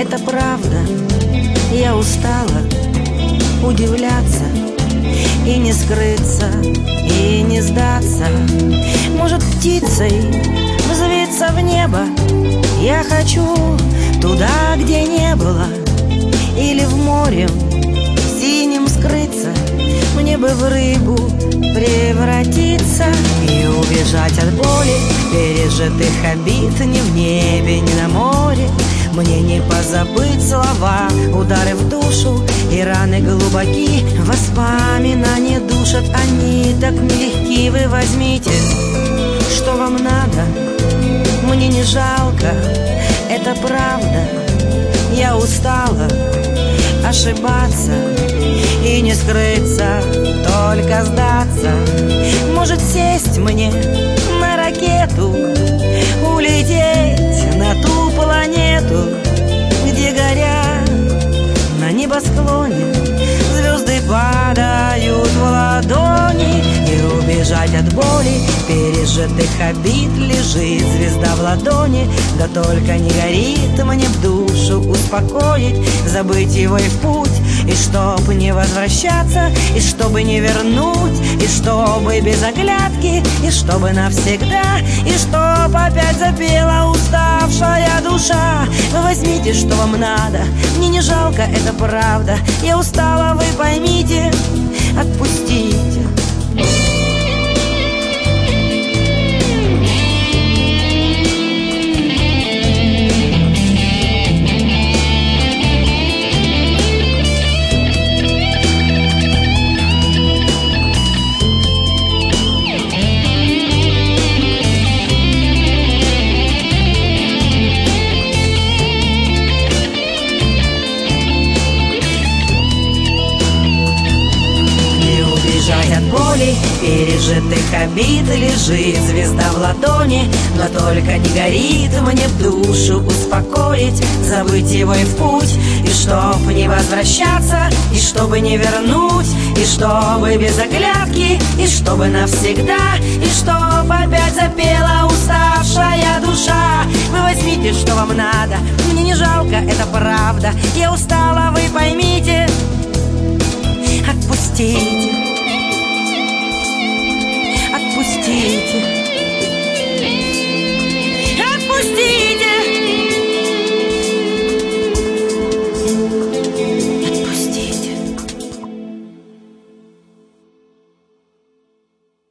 это правда. Я устала удивляться и не скрыться, и не сдаться. Может, птицей взвиться в небо я хочу, туда, где не было, или в море синим скрыться. Мне бы в рыбу превратиться и убежать от боли, пережитых обид. Ни в небе, ни на море мне не позабыть слова, удары в душу и раны глубоки. Воспоминания душат, они так нелегки. Вы возьмите, что вам надо, мне не жалко, это правда. Я устала ошибаться и не скрыться, только сдаться. Может, сесть мне на ракету, улететь на ту планету, где горят на небосклоне звезды падают в ладони, и убежать от боли, пережитых обид. Лежит звезда в ладони, да только не горит. Мне в душу успокоить, забыть его и в путь, и чтоб не возвращаться, и чтобы не вернуть, и чтобы без оглядки, и чтобы навсегда, и чтоб опять запела уставшая душа. Вы возьмите, что вам надо, мне не жалко, это правда. Я устала, вы поймите, отпустите. От боли, пережитых обид, лежит звезда в ладони, но только не горит. Мне в душу успокоить, забыть его и в путь, и чтоб не возвращаться, и чтобы не вернуть, и чтобы без оглядки, и чтобы навсегда, и чтоб опять запела уставшая душа. Вы возьмите, что вам надо, мне не жалко, это правда. Я устала, вы поймите, отпустите.